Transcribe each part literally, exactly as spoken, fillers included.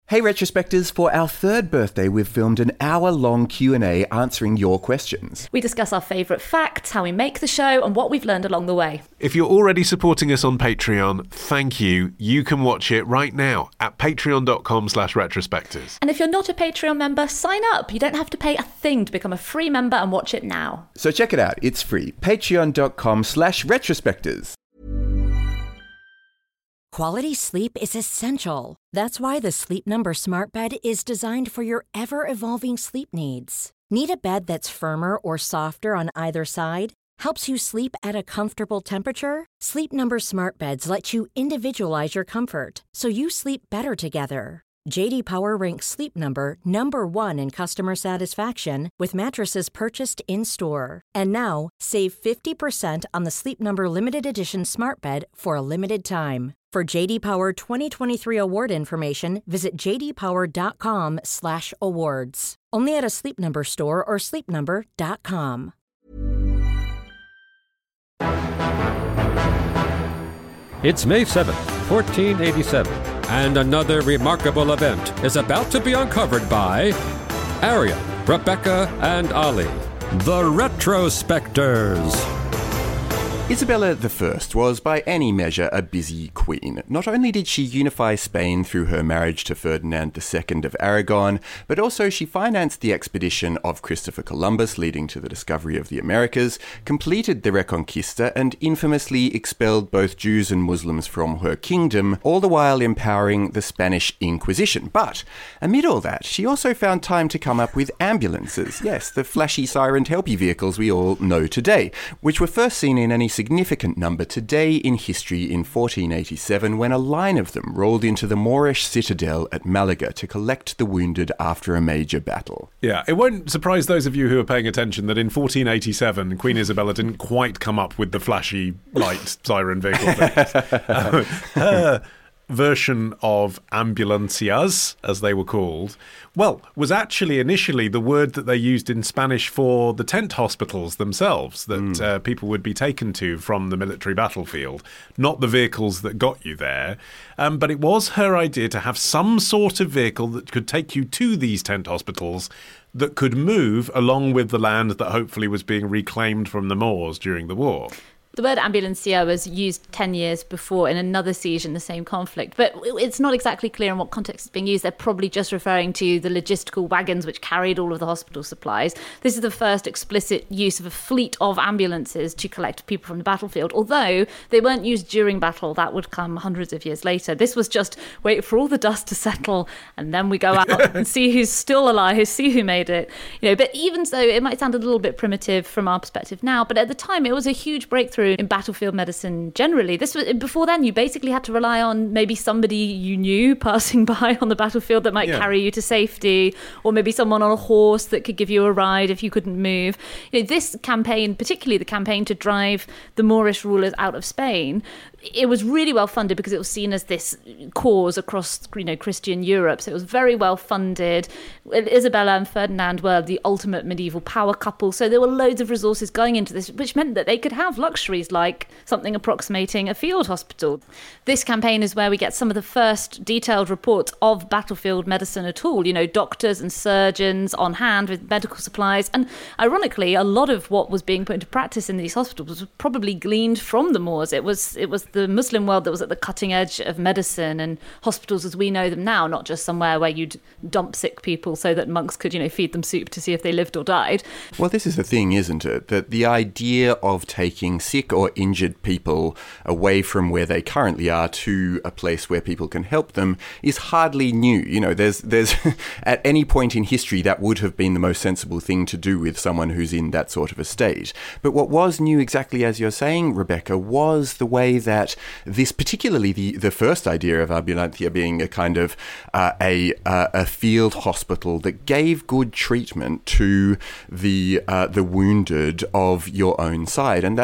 Hey Retrospectors, for our third birthday we've filmed an hour-long Q and A answering your questions. We discuss our favourite facts, how we make the show, and what we've learned along the way. If you're already supporting us on Patreon, thank you. You can watch it right now at patreon.com slash retrospectors. And if you're not a Patreon member, sign up. You don't have to pay a thing to become a free member and watch it now. So check it out, it's free. Patreon.com slash retrospectors. Quality sleep is essential. That's why the Sleep Number Smart Bed is designed for your ever-evolving sleep needs. Need a bed that's firmer or softer on either side? Helps you sleep at a comfortable temperature? Sleep Number Smart Beds let you individualize your comfort, so you sleep better together. J D Power ranks Sleep Number number one in customer satisfaction with mattresses purchased in-store. And now, save fifty percent on the Sleep Number Limited Edition Smart Bed for a limited time. For J D Power twenty twenty-three award information, visit jdpower.com slash awards. Only at a Sleep Number store or sleep number dot com. It's May seventh, fourteen eighty-seven, and another remarkable event is about to be uncovered by Ariel, Rebecca, and Ali, the Retrospectors. Isabella the First was by any measure a busy queen. Not only did she unify Spain through her marriage to Ferdinand the Second of Aragon, but also she financed the expedition of Christopher Columbus leading to the discovery of the Americas, completed the Reconquista, and infamously expelled both Jews and Muslims from her kingdom, all the while empowering the Spanish Inquisition. But amid all that, she also found time to come up with ambulances. Yes, the flashy sirened helpy vehicles we all know today, which were first seen in any significant number today in history in fourteen eighty-seven when a line of them rolled into the Moorish citadel at Malaga to collect the wounded after a major battle. Yeah, it won't surprise those of you who are paying attention that in fourteen eighty-seven, Queen Isabella didn't quite come up with the flashy light siren vehicle things. um, her version of ambulancias, as they were called, well, was actually initially the word that they used in Spanish for the tent hospitals themselves that mm. uh, people would be taken to from the military battlefield, not the vehicles that got you there. Um, but it was her idea to have some sort of vehicle that could take you to these tent hospitals that could move along with the land that hopefully was being reclaimed from the Moors during the war. The word ambulancia was used ten years before in another siege in the same conflict, but it's not exactly clear in what context it's being used. They're probably just referring to the logistical wagons which carried all of the hospital supplies. This is the first explicit use of a fleet of ambulances to collect people from the battlefield, although they weren't used during battle. That would come hundreds of years later. This was just wait for all the dust to settle, and then we go out and see who's still alive, see who made it. You know, but even so, it might sound a little bit primitive from our perspective now, but at the time it was a huge breakthrough in battlefield medicine generally. This was before then you basically had to rely on maybe somebody you knew passing by on the battlefield that might yeah. carry you to safety, or maybe someone on a horse that could give you a ride if you couldn't move. You know, this campaign, particularly the campaign to drive the Moorish rulers out of Spain, it was really well funded because it was seen as this cause across, you know, Christian Europe. So it was very well funded. Isabella and Ferdinand were the ultimate medieval power couple. So there were loads of resources going into this, which meant that they could have luxuries like something approximating a field hospital. This campaign is where we get some of the first detailed reports of battlefield medicine at all. You know, doctors and surgeons on hand with medical supplies. And ironically, a lot of what was being put into practice in these hospitals was probably gleaned from the Moors. It was, it was the Muslim world that was at the cutting edge of medicine and hospitals as we know them now, not just somewhere where you'd dump sick people so that monks could, you know, feed them soup to see if they lived or died. Well, this is the thing, isn't it? That the idea of taking sick or injured people away from where they currently are to a place where people can help them is hardly new. You know, there's there's at any point in history that would have been the most sensible thing to do with someone who's in that sort of a state. But what was new, exactly as you're saying, Rebecca, was the way that this, particularly the, the first idea of ambulancia being a kind of uh, a uh, a field hospital that gave good treatment to the uh, the wounded of your own side, and that was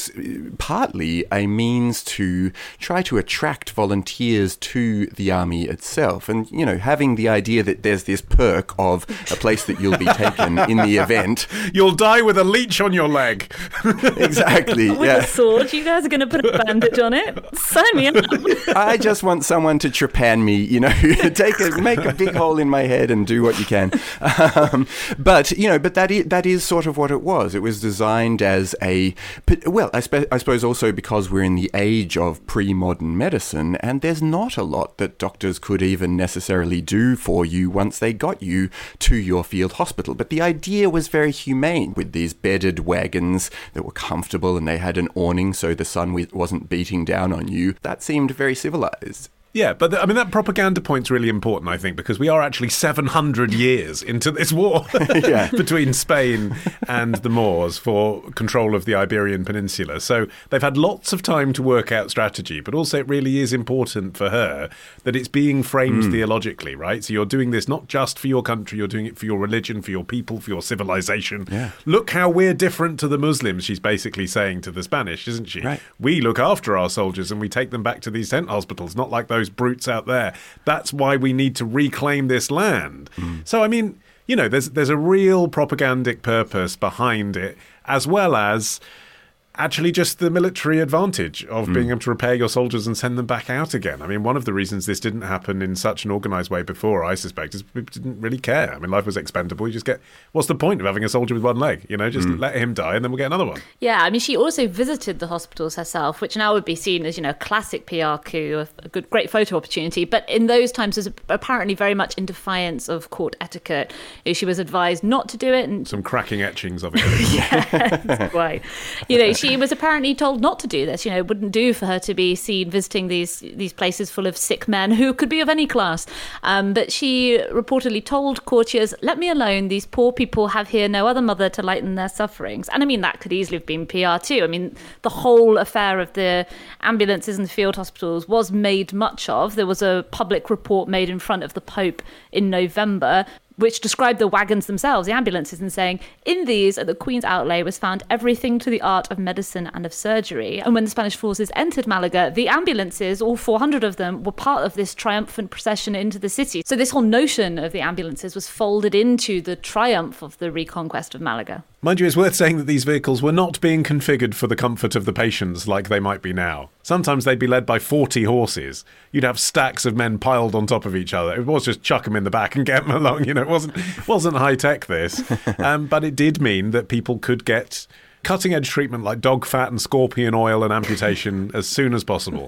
was partly a means to try to attract volunteers to the army itself. And, you know, having the idea that there's this perk of a place that you'll be taken in the event. You'll die with a leech on your leg. Exactly. With yeah. a sword. You guys are going to put a bandage on it? Sign me up. I just want someone to trepan me, you know, take a, make a big hole in my head and do what you can. Um, but, you know, but that is, that is sort of what it was. It was designed as a, well, I, spe- I suppose also because we're in the age of pre-modern medicine, and there's not a lot that doctors could even necessarily do for you once they got you to your field hospital. But the idea was very humane, with these bedded wagons that were comfortable and they had an awning so the sun wasn't beating down on you. That seemed very civilized. Yeah, but the, I mean, that propaganda point's really important, I think, because we are actually seven hundred years into this war yeah. between Spain and the Moors for control of the Iberian Peninsula. So they've had lots of time to work out strategy, but also it really is important for her that it's being framed mm. theologically, right? So you're doing this not just for your country, you're doing it for your religion, for your people, for your civilization. Yeah. Look how we're different to the Muslims, she's basically saying to the Spanish, isn't she? Right. We look after our soldiers and we take them back to these tent hospitals, not like those brutes out there. That's why we need to reclaim this land. Mm. So, I mean, you know, there's there's a real propagandic purpose behind it, as well as actually just the military advantage of mm. being able to repair your soldiers and send them back out again. I mean, one of the reasons this didn't happen in such an organised way before, I suspect, is people didn't really care. I mean, life was expendable. You just get, what's the point of having a soldier with one leg? You know, just mm. let him die and then we'll get another one. Yeah, I mean, she also visited the hospitals herself, which now would be seen as, you know, a classic P R coup, a good, great photo opportunity. But in those times, was apparently very much in defiance of court etiquette. She was advised not to do it. And some cracking etchings of it. Yeah, quite. You know, she was apparently told not to do this. You know, it wouldn't do for her to be seen visiting these these places full of sick men who could be of any class. Um, but she reportedly told courtiers, "Let me alone. These poor people have here no other mother to lighten their sufferings." And I mean, that could easily have been P R too. I mean, the whole affair of the ambulances and the field hospitals was made much of. There was a public report made in front of the Pope in November, which described the wagons themselves, the ambulances, and saying, in these, at the Queen's outlay, was found everything to the art of medicine and of surgery. And when the Spanish forces entered Malaga, the ambulances, all four hundred of them, were part of this triumphant procession into the city. So this whole notion of the ambulances was folded into the triumph of the reconquest of Malaga. Mind you, it's worth saying that these vehicles were not being configured for the comfort of the patients like they might be now. Sometimes they'd be led by forty horses. You'd have stacks of men piled on top of each other. It was just chuck them in the back and get them along. You know, it wasn't wasn't high tech, this, um, but it did mean that people could get cutting edge treatment like dog fat and scorpion oil and amputation as soon as possible.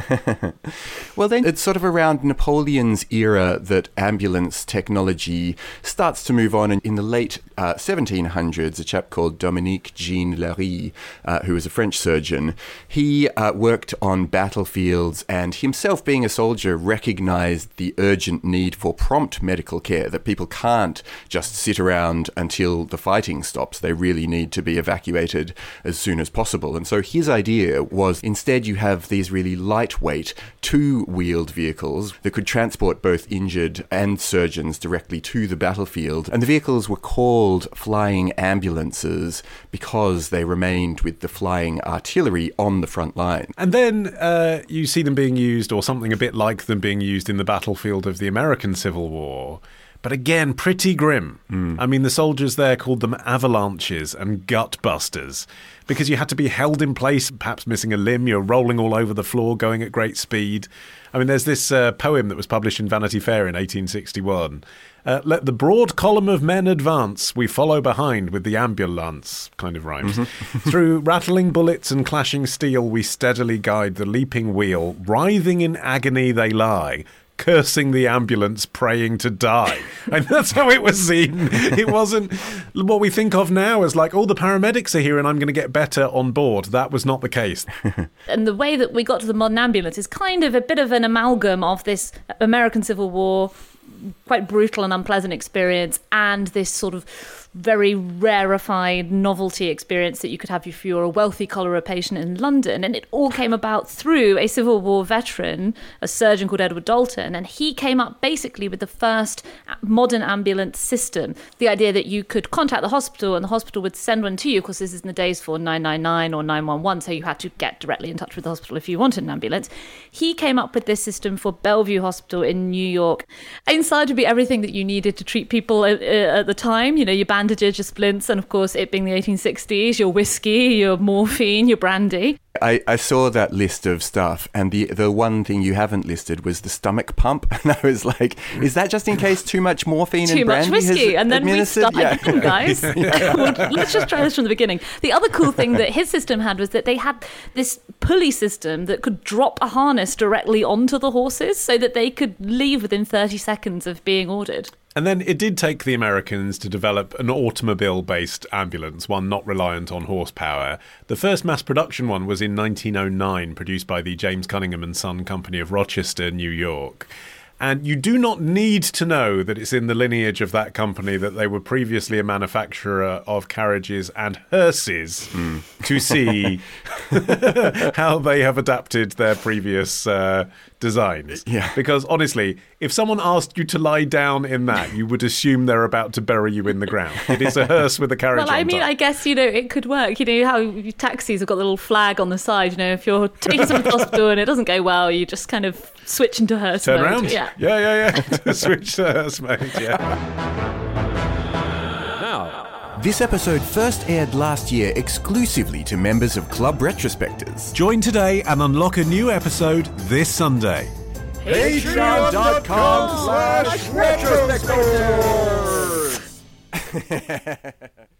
Well, then it's sort of around Napoleon's era that ambulance technology starts to move on. And in the late uh, seventeen hundreds, a chap called Dominique Jean Larrey, uh, who was a French surgeon, he uh, worked on battlefields and himself being a soldier recognized the urgent need for prompt medical care, that people can't just sit around until the fighting stops. They really need to be evacuated as soon as possible. And so his idea was instead you have these really lightweight two-wheeled vehicles that could transport both injured and surgeons directly to the battlefield. And the vehicles were called flying ambulances because they remained with the flying artillery on the front line. And then uh, you see them being used, or something a bit like them being used, in the battlefield of the American Civil War. But again, pretty grim. Mm. I mean, the soldiers there called them avalanches and gut busters because you had to be held in place, perhaps missing a limb. You're rolling all over the floor, going at great speed. I mean, there's this uh, poem that was published in Vanity Fair in eighteen sixty-one. Uh, Let the broad column of men advance, we follow behind with the ambulance, kind of rhymes. Mm-hmm. Through rattling bullets and clashing steel, we steadily guide the leaping wheel. Writhing in agony they lie, cursing the ambulance, praying to die. And that's how it was seen. It wasn't what we think of now as like, oh, the paramedics are here and I'm going to get better on board. That was not the case. And the way that we got to the modern ambulance is kind of a bit of an amalgam of this American Civil War, quite brutal and unpleasant experience, and this sort of very rarefied novelty experience that you could have if you were a wealthy cholera patient in London. And it all came about through a Civil War veteran, a surgeon called Edward Dalton. And he came up basically with the first modern ambulance system. The idea that you could contact the hospital and the hospital would send one to you. Of course, this is in the days for nine nine nine or nine one one, so you had to get directly in touch with the hospital if you wanted an ambulance. He came up with this system for Bellevue Hospital in New York. Inside would be everything that you needed to treat people at, at the time. You know, your bandages, your splints, and of course, it being the eighteen sixties, your whiskey, your morphine, your brandy. I, I saw that list of stuff, and the the one thing you haven't listed was the stomach pump. And I was like, is that just in case too much morphine too and brandy much whiskey, and then we start yeah. again, guys. Yeah. Let's just try this from the beginning. The other cool thing that his system had was that they had this pulley system that could drop a harness directly onto the horses so that they could leave within thirty seconds of being ordered. And then it did take the Americans to develop an automobile-based ambulance, one not reliant on horsepower. The first mass production one was in nineteen oh nine, produced by the James Cunningham and Son Company of Rochester, New York. And you do not need to know that it's in the lineage of that company that they were previously a manufacturer of carriages and hearses mm. to see how they have adapted their previous uh, designs. Yeah. Because honestly, if someone asked you to lie down in that, you would assume they're about to bury you in the ground. It is a hearse with a carriage Well, I on mean, top. I guess, you know, it could work. You know how taxis have got the little flag on the side, you know, if you're taking someone to the hospital and it doesn't go well, you just kind of switch into hearse Turn mode. around. Yeah. Yeah, yeah, yeah. Switch to hearse mode, yeah. Now, This episode first aired last year exclusively to members of Club Retrospectors. Join today and unlock a new episode this Sunday. Patreon.com slash Retrospectors.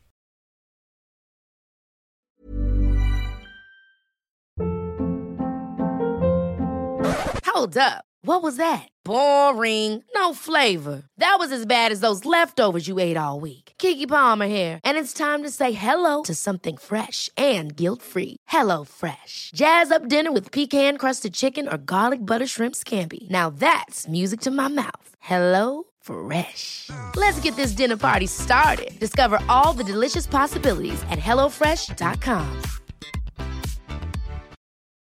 Hold up. What was that? Boring. No flavor. That was as bad as those leftovers you ate all week. Keke Palmer here, and it's time to say hello to something fresh and guilt-free. Hello Fresh. Jazz up dinner with pecan-crusted chicken or garlic butter shrimp scampi. Now that's music to my mouth. Hello Fresh. Let's get this dinner party started. Discover all the delicious possibilities at hello fresh dot com.